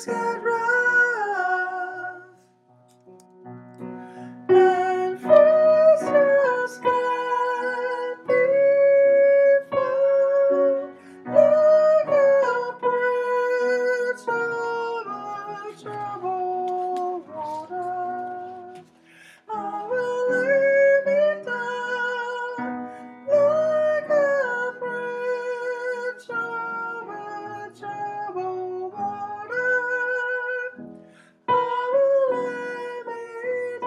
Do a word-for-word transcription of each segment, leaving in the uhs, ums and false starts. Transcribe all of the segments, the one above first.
get rough and freeze just can't be found like a bridge over troubled water. I will lay me down like a bridge over troubled water. I will lay me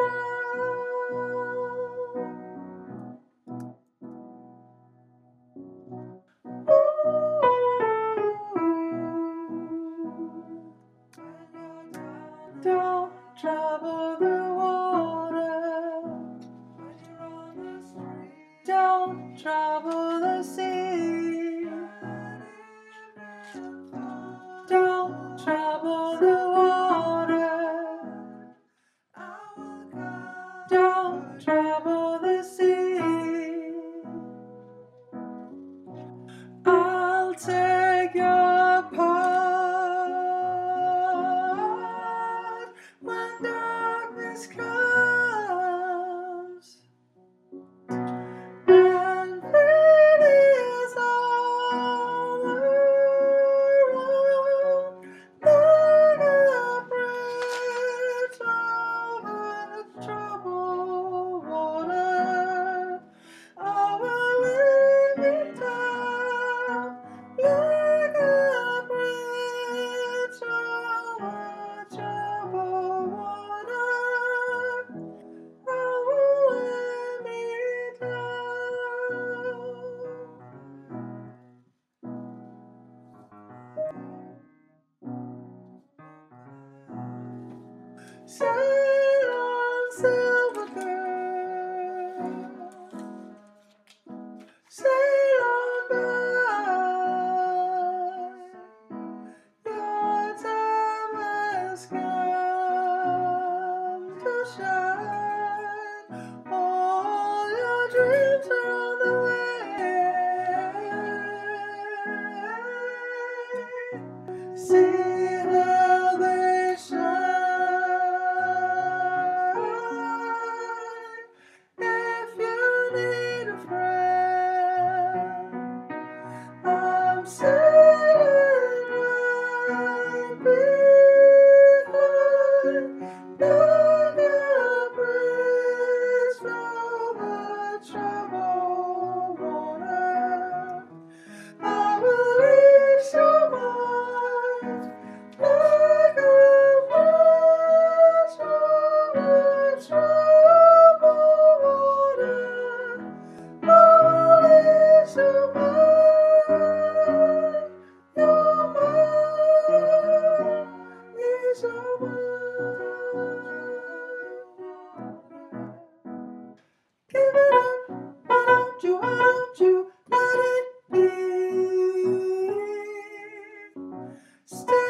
down. Don't trouble the water. Don't trouble the sea. Don't trouble the water. Don't trouble the sea. I'll take your part when darkness comes and rain is all around, like a bridge over troubled water. I will lay me down like a bridge over troubled water. I will lay me down. Sail on, silver girl. Sail on by. Your time has come to shine. All your dreams are on the way. See how they shine. If you need a friend, I'm sailing right behind, like a bridge over troubled water. I will ease your mind like a bridge over troubled water. I will ease your mind, your mind, ease your mind. Give it up, why don't you, why don't you let it be? Stay